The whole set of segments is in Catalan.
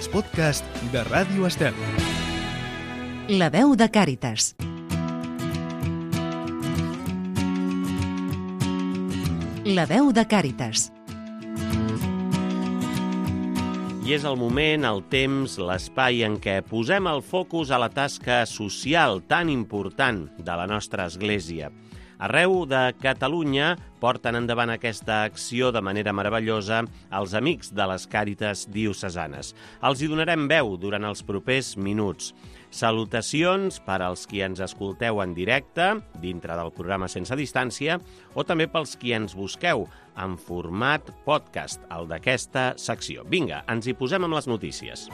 els podcasts de Ràdio Estel. La veu de Càritas. La veu de Càritas. I és el moment, el temps, l'espai en què posem el focus a la tasca social tan important de la nostra Església. Arreu de Catalunya porten endavant aquesta acció de manera meravellosa els amics de les Càritas diocesanes. Els hi donarem veu durant els propers minuts. Salutacions per als qui ens escolteu en directe, dintre del programa Sense Distància, o també pels qui ens busqueu en format podcast, el d'aquesta secció. Vinga, ens hi posem amb les notícies.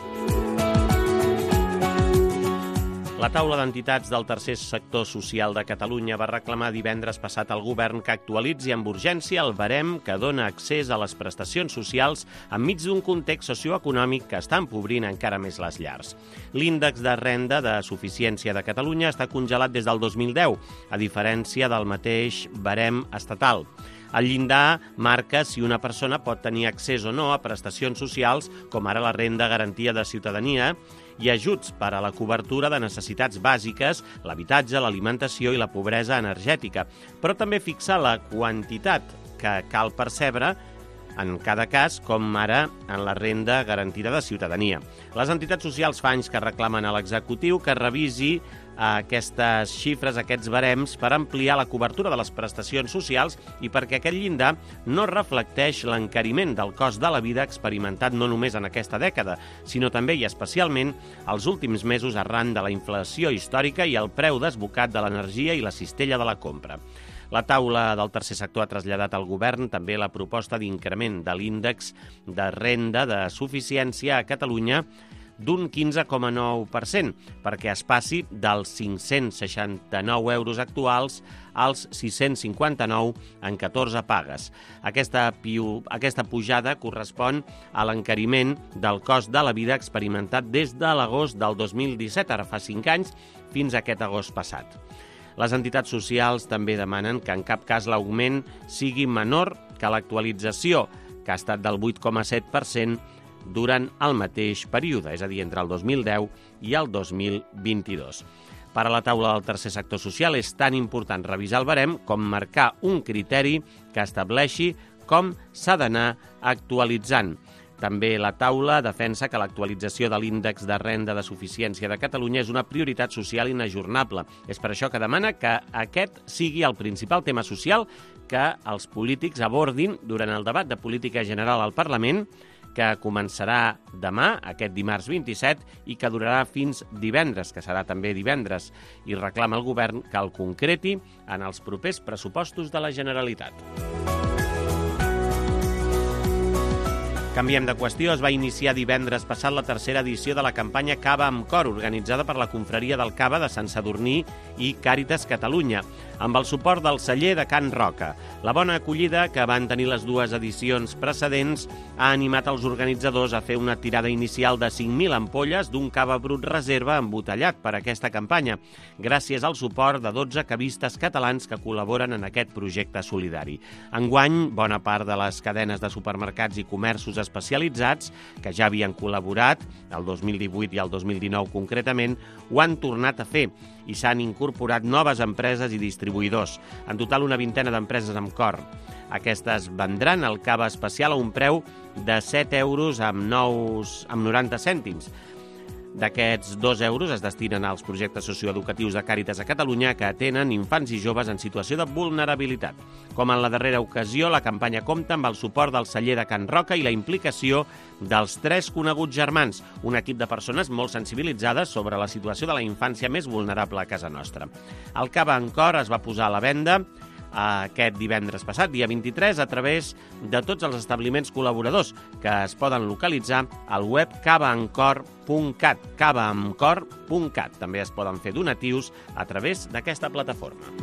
La taula d'entitats del tercer sector social de Catalunya va reclamar divendres passat al govern que actualitzi amb urgència el barem que dona accés a les prestacions socials enmig d'un context socioeconòmic que està empobrint encara més les llars. L'índex de renda de suficiència de Catalunya està congelat des del 2010, a diferència del mateix barem estatal. El llindar marca si una persona pot tenir accés o no a prestacions socials, com ara la renda garantia de ciutadania, i ajuts per a la cobertura de necessitats bàsiques, l'habitatge, l'alimentació i la pobresa energètica, però també fixar la quantitat que cal percebre en cada cas, com ara en la renda garantida de ciutadania. Les entitats socials fa anys que reclamen a l'executiu que revisi aquestes xifres, aquests barems, per ampliar la cobertura de les prestacions socials i perquè aquest llindar no reflecteix l'encariment del cost de la vida experimentat no només en aquesta dècada, sinó també i especialment els últims mesos arran de la inflació històrica i el preu desbocat de l'energia i la cistella de la compra. La taula del tercer sector ha traslladat al govern també la proposta d'increment de l'índex de renda de suficiència a Catalunya d'un 15,9%, perquè es passi dels 569 euros actuals als 659 en 14 pagues. Aquesta pujada correspon a l'encariment del cost de la vida experimentat des de l'agost del 2017, ara fa 5 anys, fins a aquest agost passat. Les entitats socials també demanen que en cap cas l'augment sigui menor que l'actualització, que ha estat del 8,7% durant el mateix període, és a dir, entre el 2010 i el 2022. Per a la taula del tercer sector social és tan important revisar el barem com marcar un criteri que estableixi com s'ha d'anar actualitzant. També la taula defensa que l'actualització de l'índex de renda de suficiència de Catalunya és una prioritat social inajornable. És per això que demana que aquest sigui el principal tema social que els polítics abordin durant el debat de política general al Parlament, que començarà demà, aquest dimarts 27, i que durarà fins divendres, que serà també divendres, i reclama al govern que el concreti en els propers pressupostos de la Generalitat. Canviem de qüestió. Es va iniciar divendres passat la tercera edició de la campanya Cava amb Cor, organitzada per la Confraria del Cava de Sant Sadurní i Càritas Catalunya, amb el suport del celler de Can Roca. La bona acollida que van tenir les dues edicions precedents ha animat els organitzadors a fer una tirada inicial de 5.000 ampolles d'un cava brut reserva embotellat per a aquesta campanya, gràcies al suport de 12 cavistes catalans que col·laboren en aquest projecte solidari. Enguany, bona part de les cadenes de supermercats i comerços especialitzats, que ja havien col·laborat, el 2018 i el 2019 concretament, ho han tornat a fer i s'han incorporat noves empreses i distribuïdors. En total, una vintena d'empreses amb Cor. Aquestes vendran el cava especial a un preu de 7 euros amb 90 cèntims. D'aquests 2 euros es destinen als projectes socioeducatius de Càritas a Catalunya que atenen infants i joves en situació de vulnerabilitat. Com en la darrera ocasió, la campanya compta amb el suport del celler de Can Roca i la implicació dels 3 coneguts germans, un equip de persones molt sensibilitzades sobre la situació de la infància més vulnerable a casa nostra. El cava en Cor es va posar a la venda aquest divendres passat, dia 23, a través de tots els establiments col·laboradors que es poden localitzar al web cavaamcor.cat. cavaamcor.cat. També es poden fer donatius a través d'aquesta plataforma.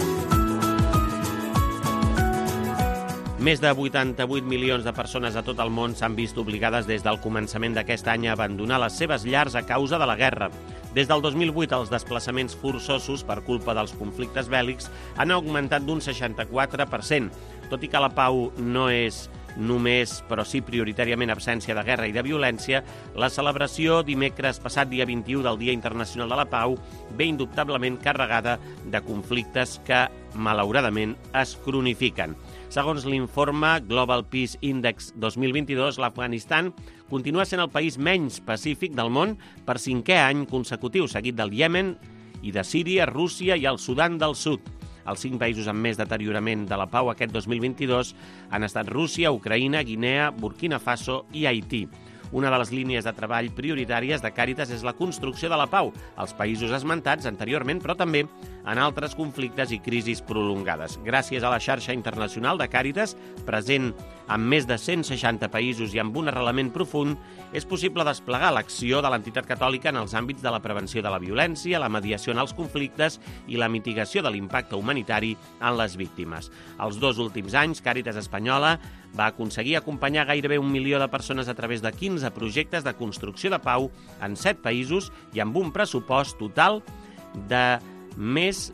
Més de 88 milions de persones a tot el món s'han vist obligades des del començament d'aquest any a abandonar les seves llars a causa de la guerra. Des del 2008, els desplaçaments forçosos per culpa dels conflictes bèl·lics han augmentat d'un 64%. Tot i que la pau no és només, però sí prioritàriament, absència de guerra i de violència, la celebració dimecres passat, dia 21 del Dia Internacional de la Pau, ve indubtablement carregada de conflictes que, malauradament, es cronifiquen. Segons l'informe Global Peace Index 2022, l'Afganistan continua sent el país menys pacífic del món per 5è any consecutiu, seguit del Iemen i de Síria, Rússia i el Sudan del Sud. Els 5 països amb més deteriorament de la pau aquest 2022 han estat Rússia, Ucraïna, Guinea, Burkina Faso i Haití. Una de les línies de treball prioritàries de Càritas és la construcció de la pau als països esmentats anteriorment, però també en altres conflictes i crisis prolongades. Gràcies a la xarxa internacional de Càritas, present en més de 160 països i amb un arrelament profund, és possible desplegar l'acció de l'entitat catòlica en els àmbits de la prevenció de la violència, la mediació en els conflictes i la mitigació de l'impacte humanitari en les víctimes. Els 2 últims anys, Càritas Espanyola va aconseguir acompanyar gairebé 1 milió de persones a través de 15 projectes de construcció de pau en 7 països i amb un pressupost total de més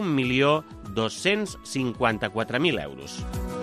d'1.254.000 euros.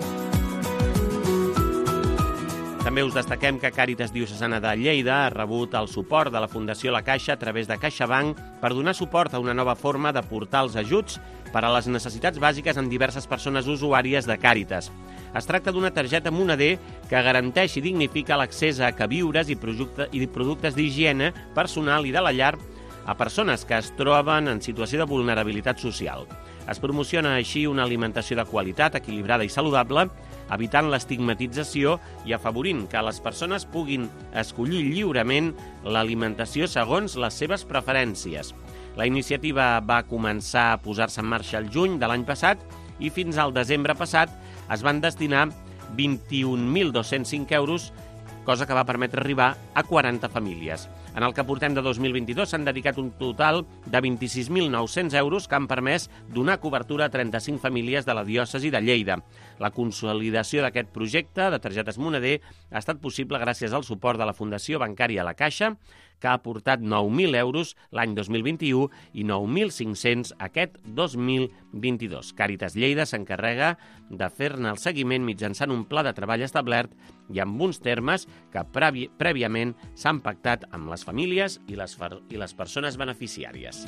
També us destaquem que Càritas Diocesana de Lleida ha rebut el suport de la Fundació La Caixa a través de CaixaBank per donar suport a una nova forma de portar els ajuts per a les necessitats bàsiques en diverses persones usuàries de Càritas. Es tracta d'una targeta moneder que garanteix i dignifica l'accés a queviures i productes d'higiene personal i de la llar a persones que es troben en situació de vulnerabilitat social. Es promociona així una alimentació de qualitat, equilibrada i saludable, evitant l'estigmatització i afavorint que les persones puguin escollir lliurement l'alimentació segons les seves preferències. La iniciativa va començar a posar-se en marxa el juny de l'any passat i fins al desembre passat es van destinar 21.205 euros, cosa que va permetre arribar a 40 famílies. En el que portem de 2022 s'han dedicat un total de 26.900 euros que han permès donar cobertura a 35 famílies de la diòcesi de Lleida. La consolidació d'aquest projecte de targetes moneder ha estat possible gràcies al suport de la Fundació Bancària La Caixa, que ha aportat 9.000 euros l'any 2021 i 9.500 aquest 2022. Càritas Lleida s'encarrega de fer-ne el seguiment mitjançant un pla de treball establert i amb uns termes que prèviament s'han pactat amb les famílies i les persones beneficiàries.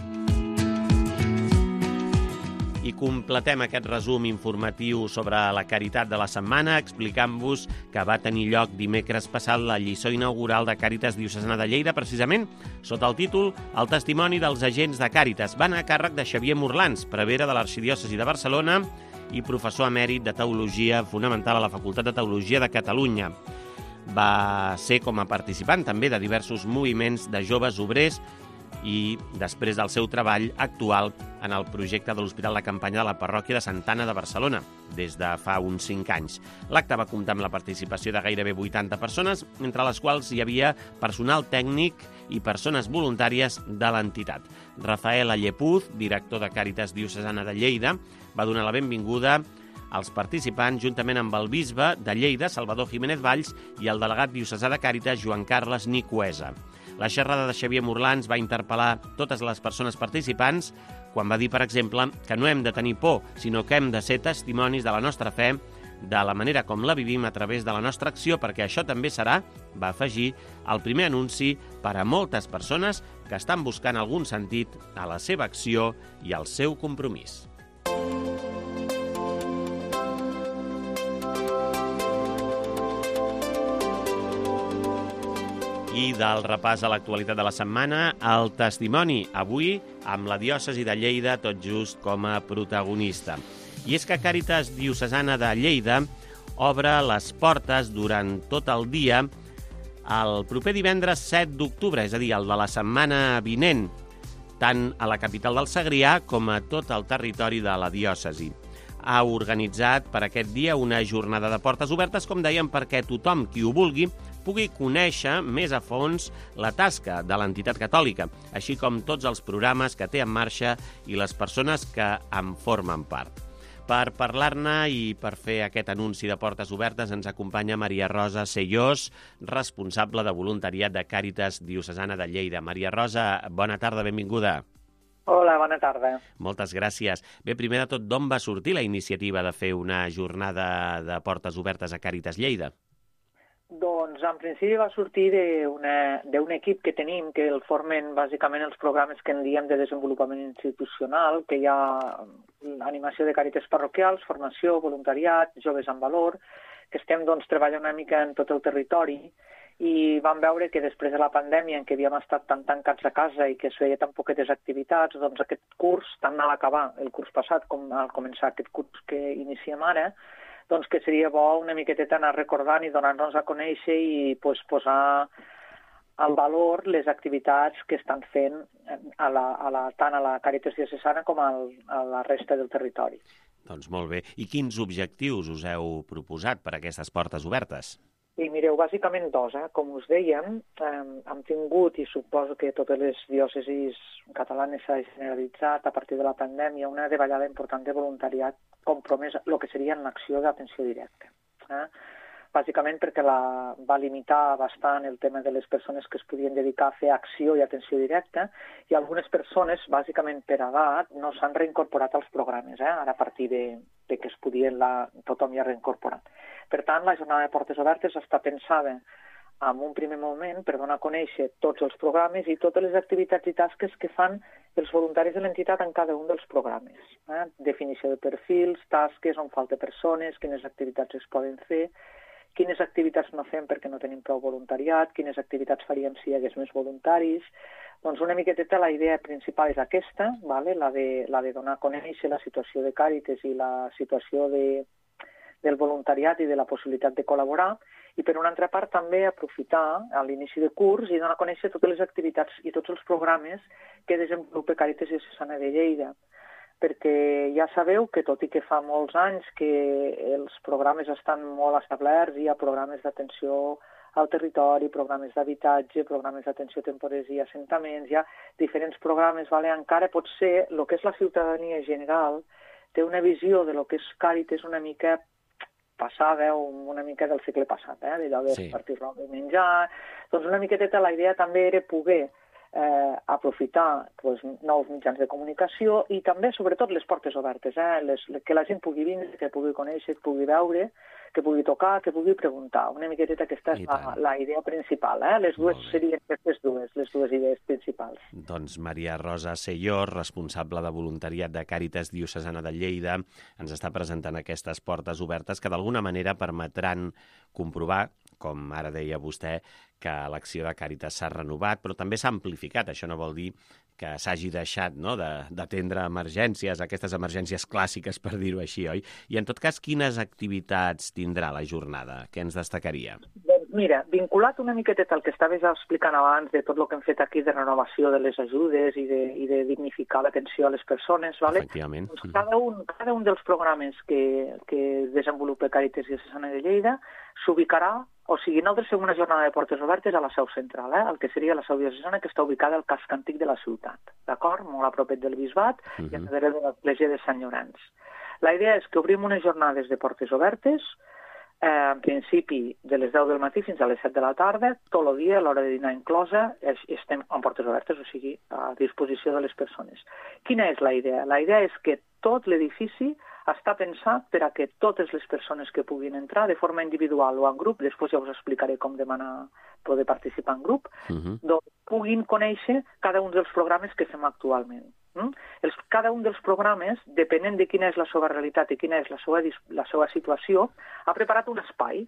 I completem aquest resum informatiu sobre la caritat de la setmana explicant-vos que va tenir lloc dimecres passat la lliçó inaugural de Càritas Diocesana de Lleida, precisament sota el títol El testimoni dels agents de Càritas. Va anar a càrrec de Xavier Morlans, prevere de l'Arxidiòcesi de Barcelona i professor emèrit de Teologia Fonamental a la Facultat de Teologia de Catalunya. Va ser com a participant també de diversos moviments de joves obrers i després del seu treball actual en el projecte de l'Hospital de Campanya de la Parròquia de Santa Anna de Barcelona, des de fa uns 5 anys. L'acte va comptar amb la participació de gairebé 80 persones, entre les quals hi havia personal tècnic i persones voluntàries de l'entitat. Rafael Allepuz, director de Càritas Diocesana de Lleida, va donar la benvinguda als participants juntament amb el bisbe de Lleida, Salvador Jiménez Valls, i el delegat diocesà de Càritas, Joan Carles Nicuesa. La xerrada de Xavier Morlans va interpel·lar totes les persones participants quan va dir, per exemple, que no hem de tenir por, sinó que hem de ser testimonis de la nostra fe, de la manera com la vivim a través de la nostra acció, perquè això també serà, va afegir, el primer anunci per a moltes persones que estan buscant algun sentit a la seva acció i al seu compromís. I del repàs a l'actualitat de la setmana, el testimoni, avui amb la diòcesi de Lleida tot just com a protagonista. I és que Càritas Diocesana de Lleida obre les portes durant tot el dia el proper divendres 7 d'octubre, és a dir, el de la setmana vinent, tant a la capital del Segrià com a tot el territori de la diòcesi. Ha organitzat per aquest dia una jornada de portes obertes, com dèiem, perquè tothom qui ho vulgui pugui conèixer més a fons la tasca de l'entitat catòlica, així com tots els programes que té en marxa i les persones que en formen part. Per parlar-ne i per fer aquest anunci de portes obertes ens acompanya Maria Rosa Sellós, responsable de voluntariat de Càritas Diocesana de Lleida. Maria Rosa, bona tarda, benvinguda. Hola, bona tarda. Moltes gràcies. Bé, primer de tot, d'on va sortir la iniciativa de fer una jornada de portes obertes a Càritas Lleida? Doncs en principi va sortir d'un equip que tenim, que el formen bàsicament els programes que en diem de desenvolupament institucional, que hi ha animació de càritas parroquials, formació, voluntariat, joves amb valor, que estem treballant una mica en tot el territori, i vam veure que després de la pandèmia, en què havíem estat tan tancats a casa i que es feia tan poquetes activitats, doncs aquest curs, tant a l'acabar el curs passat com al començar aquest curs que iniciem ara, doncs que seria bo una miqueteta anar recordant i donar-nos a conèixer i posar en valor les activitats que estan fent tant a la Càritas diocesana com a la resta del territori. Doncs molt bé. I quins objectius us heu proposat per a aquestes portes obertes? I mireu, bàsicament dos, com us dèiem, hem tingut, i suposo que totes les diòcesis catalanes s'ha generalitzat a partir de la pandèmia, una davallada important de voluntariat compromès el que seria en l'acció d'atenció directa. Bàsicament perquè va limitar bastant el tema de les persones que es podien dedicar a fer acció i atenció directa, i algunes persones, bàsicament per edat, no s'han reincorporat als programes, ara a partir de que es podien, tothom hi ha reincorporat. Per tant, la jornada de portes obertes està pensada en un primer moment per donar a conèixer tots els programes i totes les activitats i tasques que fan els voluntaris de l'entitat en cada un dels programes. Definició de perfils, tasques, on falta persones, quines activitats es poden fer, quines activitats no fem perquè no tenim prou voluntariat, quines activitats faríem si hi hagués més voluntaris. Doncs una miqueteta la idea principal és aquesta, la de donar a conèixer la situació de Càritas i la situació del voluntariat i de la possibilitat de col·laborar, i per una altra part també aprofitar a l'inici de curs i donar a conèixer totes les activitats i tots els programes que desenvolupa Càritas diocesana de Lleida, perquè ja sabeu que tot i que fa molts anys que els programes estan molt establerts, hi ha programes d'atenció al territori, programes d'habitatge, programes d'atenció a temporers i assentaments, hi ha diferents programes, encara potser el que és la ciutadania general té una visió de lo que és Càritas una mica passada o una mica del segle passat, d'allò de partir roba i menjar. Doncs una miqueteta la idea també era poder aprofitar nous mitjans de comunicació i també, sobretot, les portes obertes, que la gent pugui vindre, que pugui conèixer, que pugui veure, que pugui tocar, que pugui preguntar. Una miqueteta aquesta és la idea principal. Les dues serien aquestes les dues idees principals. Doncs Maria Rosa Sellor, responsable de voluntariat de Càritas diocesana de Lleida, ens està presentant aquestes portes obertes que d'alguna manera permetran comprovar, com ara deia vostè, que l'acció de Càritas s'ha renovat, però també s'ha amplificat. Això no vol dir que s'hagi deixat d'atendre emergències, aquestes emergències clàssiques, per dir-ho així, oi? I en tot cas, quines activitats tindrà la jornada? Què ens destacaria? Doncs mira, vinculat una miqueteta al que estaves explicant abans de tot el que hem fet aquí de renovació de les ajudes i de dignificar l'atenció a les persones, Efectivament. Doncs cada un dels programes que desenvolupa Càritas diocesana de Lleida s'ubicarà, o sigui, nosaltres fem una jornada de portes obertes a la seu central, el que seria la seu diocesana, que està ubicada al casc antic de la ciutat, d'acord? Molt a propet del bisbat i a darrere de l'església de Sant Llorenç. La idea és que obrim unes jornades de portes obertes, en principi de les 10 del matí fins a les 7 de la tarda, tot el dia, a l'hora de dinar inclosa, estem en portes obertes, o sigui, a disposició de les persones. Quina és la idea? La idea és que tot l'edifici està pensat per a que totes les persones que puguin entrar de forma individual o en grup, després ja us explicaré com demanar poder participar en grup, doncs puguin conèixer cada un dels programes que fem actualment. Cada un dels programes, depenent de quina és la seva realitat i quina és la seva situació, ha preparat un espai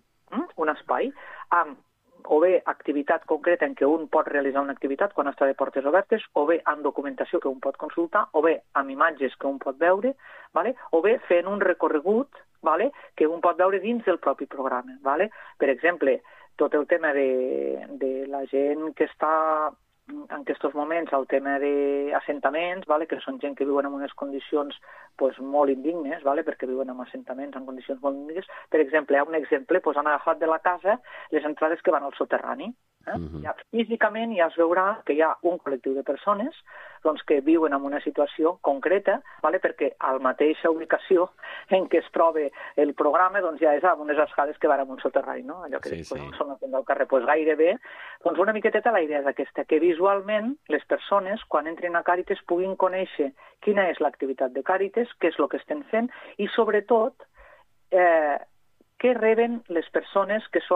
amb o bé activitat concreta en què un pot realitzar una activitat quan està de portes obertes, o bé amb documentació que un pot consultar, o bé amb imatges que un pot veure, o bé fent un recorregut que un pot veure dins del propi programa. Per exemple, tot el tema de la gent que està en aquests moments, el tema d'assentaments, que són gent que viuen en unes condicions molt indignes, perquè viuen en assentaments en condicions molt indignes. Per exemple, hi ha un exemple, han agafat de la casa les entrades que van al soterrani. Físicament ja es veurà que hi ha un col·lectiu de persones que viuen en una situació concreta, perquè a la mateixa ubicació en què es troba el programa ja és amb unes escales que van a un soterrani, allò que després són al carrer. Gairebé, una miqueteta la idea és aquesta, que visualment les persones, quan entrin a Càritas, puguin conèixer quina és l'activitat de Càritas, què és el que estem fent i, sobretot, què reben les persones que són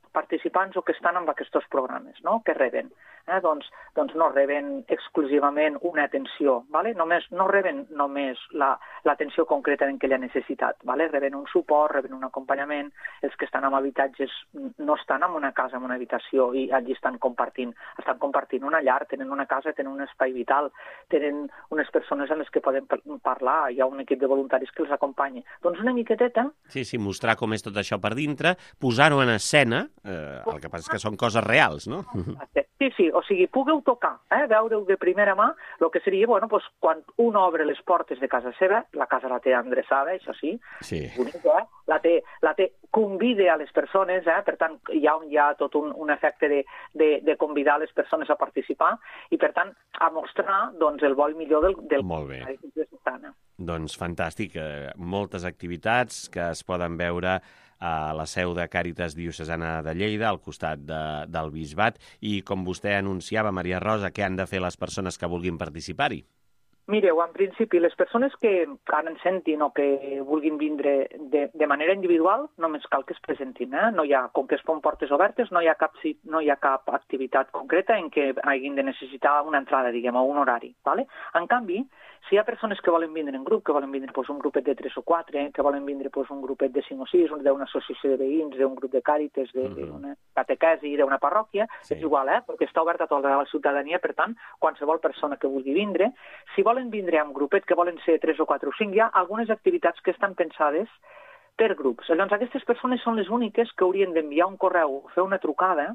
participants o que estan en aquests programes, no? Que reben. Doncs no reben exclusivament una atenció, ¿vale? No reben només l'atenció concreta en aquella necessitat, ¿vale? Reben un suport, reben un acompanyament. Els que estan en habitatges no estan en una casa, en una habitació, i allí estan compartint una llar, tenen una casa, tenen un espai vital, tenen unes persones amb les que poden parlar, hi ha un equip de voluntaris que els acompanya. Doncs una miqueteta... Sí, mostrar com és tot això per dintre, posar-ho en escena, el que passa és que són coses reals, no? Sí, o sigui, pugueu tocar, veure-ho de primera mà, el que seria, quan un obre les portes de casa seva, la casa la té endreçada, això sí, bonica, la té, convida a les persones, per tant, hi ha tot un efecte de convidar les persones a participar i, per tant, a mostrar el bo i millor del Molt bé. Doncs fantàstic, moltes activitats que es poden veure a la seu de Càritas Diocesana de Lleida, al costat del Bisbat, i com vostè anunciava, Maria Rosa, què han de fer les persones que vulguin participar-hi? Mireu, en principi, les persones que ara en sentin o que vulguin vindre de manera individual, només cal que es presentin. Com que es fan portes obertes, no hi ha cap activitat concreta en què hagin de necessitar una entrada, diguem, o un horari. ¿Vale? En canvi, si hi ha persones que volen vindre en grup, que volen vindre un grupet de 3 o 4, que volen vindre un grupet de 5 o 6, d'una associació de veïns, d'un grup de càrites, d'una catequesi, d'una parròquia, és igual, perquè està obert a tota la ciutadania, per tant, qualsevol persona que vulgui vindre, si volen vindre en grupet, que volen ser 3 o 4 o 5, hi ha algunes activitats que estan pensades per grups. Llavors, aquestes persones són les úniques que haurien d'enviar un correu, fer una trucada,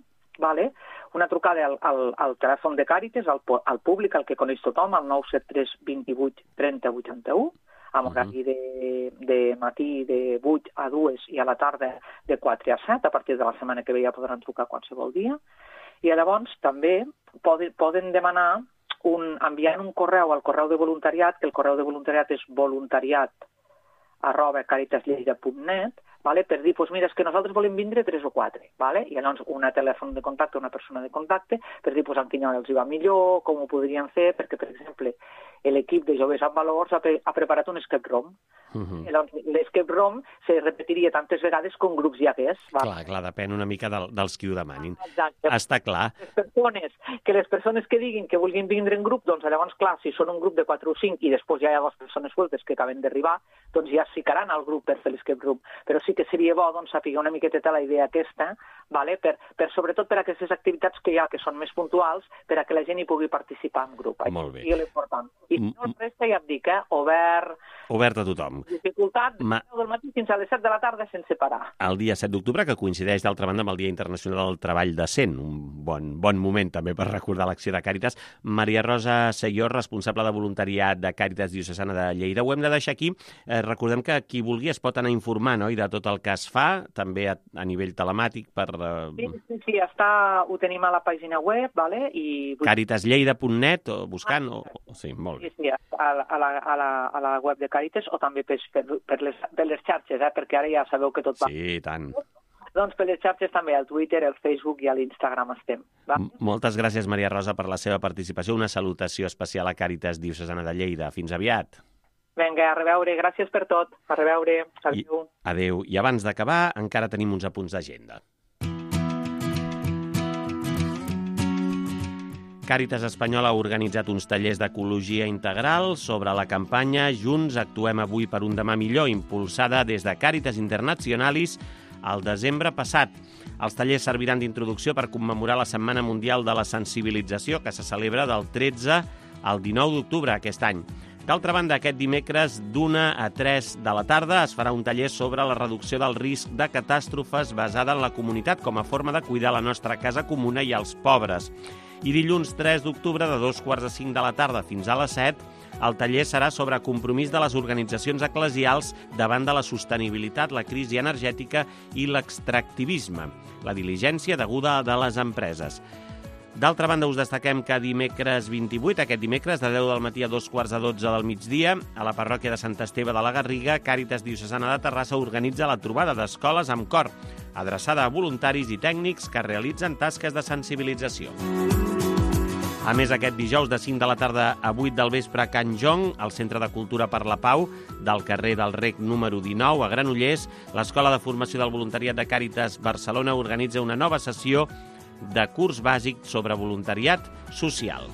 una trucada al telèfon de Càritas, al públic, al que coneix tothom, al 973 28 30 81, amb horari de matí de 8 a 2 i a la tarda de 4 a 7, a partir de la setmana que ve ja podran trucar qualsevol dia. I llavors també poden demanar enviant un correu al correu de voluntariat, que el correu de voluntariat és voluntariat@caritaslleida.net, per dir, mira, és que nosaltres volem vindre 3 o 4, i llavors un telèfon de contacte, una persona de contacte, per dir en quina hora els hi va millor, com ho podrien fer, perquè, per exemple, l'equip de Joves amb Valors ha preparat un escape room. L'escape room se repetiria tantes vegades com grups hi hagués. Clar, depèn una mica dels qui ho demanin. Exacte. Està clar. Les persones que diguin que vulguin vindre en grup, doncs llavors, clar, si són un grup de 4 o 5 i després ja hi ha 2 persones sueltes que acaben d'arribar, doncs ja es ficaran al grup per fer l'escape room. Però sí que seria bo saber una miqueteta la idea aquesta, sobretot per aquestes activitats que hi ha, que són més puntuals, per a que la gent hi pugui participar en grup. Molt bé. I l'important. I si no, resta, ja et dic, obert a tothom. Dificultat, de 9 del matí fins a les 7 de la tarda sense parar. El dia 7 d'octubre, que coincideix d'altra banda amb el Dia Internacional del Treball Decent, un bon moment també per recordar l'acció de Càritas. Maria Rosa Selló, responsable de voluntariat de Càritas Diocesana de Lleida. Ho hem de deixar aquí. Recordem que qui vulgui es pot anar a informar, no?, i de tot el que es fa, també a nivell telemàtic per... Sí, ho tenim a la pàgina web, i... Caritaslleida.net, o buscant... Sí, molt bé. Sí, a la web de Càritas, o també per les xarxes, perquè ara ja sabeu que tot va... Sí, tant. Doncs per les xarxes també, al Twitter, al Facebook i a l'Instagram estem. Moltes gràcies, Maria Rosa, per la seva participació. Una salutació especial a Càritas Diocesana de Lleida. Fins aviat. Vinga, a reveure. Gràcies per tot. A reveure. Adéu. Adéu. I abans d'acabar, encara tenim uns apunts d'agenda. Càritas Espanyola ha organitzat uns tallers d'ecologia integral sobre la campanya Junts actuem avui per un demà millor, impulsada des de Càritas Internationalis al desembre passat. Els tallers serviran d'introducció per commemorar la Setmana Mundial de la Sensibilització, que se celebra del 13 al 19 d'octubre aquest any. D'altra banda, aquest dimecres d'1 a 3 de la tarda es farà un taller sobre la reducció del risc de catàstrofes basada en la comunitat com a forma de cuidar la nostra casa comuna i els pobres. I dilluns 3 d'octubre, de 2:45 de la tarda fins a les 7, el taller serà sobre compromís de les organitzacions eclesials davant de la sostenibilitat, la crisi energètica i l'extractivisme, la diligència deguda de les empreses. D'altra banda, us destaquem que dimecres 28, aquest dimecres, de 10 del matí a 2:45 del migdia, a la parròquia de Sant Esteve de la Garriga, Càritas Diocesana de Terrassa organitza la trobada d'escoles amb cor, adreçada a voluntaris i tècnics que realitzen tasques de sensibilització. A més, aquest dijous de 5 de la tarda a 8 del vespre a Can Jong, al Centre de Cultura per la Pau, del carrer del Rec número 19, a Granollers, l'Escola de Formació del Voluntariat de Càritas Barcelona organitza una nova sessió de curs bàsic sobre voluntariat social.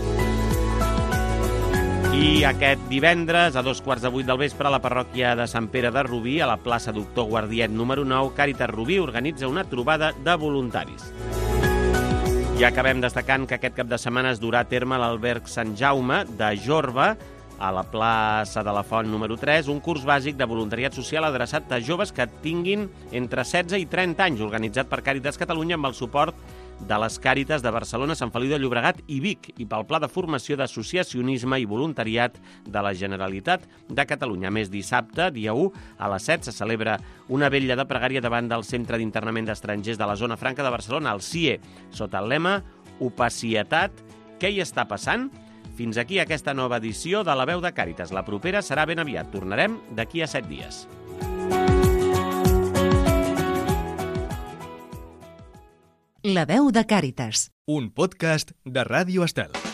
I aquest divendres, a 7:15 del vespre, a la parròquia de Sant Pere de Rubí, a la plaça Doctor Guardiet número 9, Càritas Rubí organitza una trobada de voluntaris. I acabem destacant que aquest cap de setmana es durà a terme a l'Alberg Sant Jaume de Jorba, a la plaça de la Font número 3, un curs bàsic de voluntariat social adreçat a joves que tinguin entre 16 i 30 anys, organitzat per Càritas Catalunya amb el suport de les Càritas de Barcelona, Sant Feliu de Llobregat i Vic, i pel Pla de Formació d'Associacionisme i Voluntariat de la Generalitat de Catalunya. A més, dissabte, dia 1, a les 7, se celebra una vetlla de pregària davant del Centre d'Internament d'Estrangers de la Zona Franca de Barcelona, el CIE, sota el lema Opacietat, què hi està passant? Fins aquí aquesta nova edició de La Veu de Càritas. La propera serà ben aviat. Tornarem d'aquí a 7 dies. La Veu de Càritas. Un podcast de Ràdio Estel.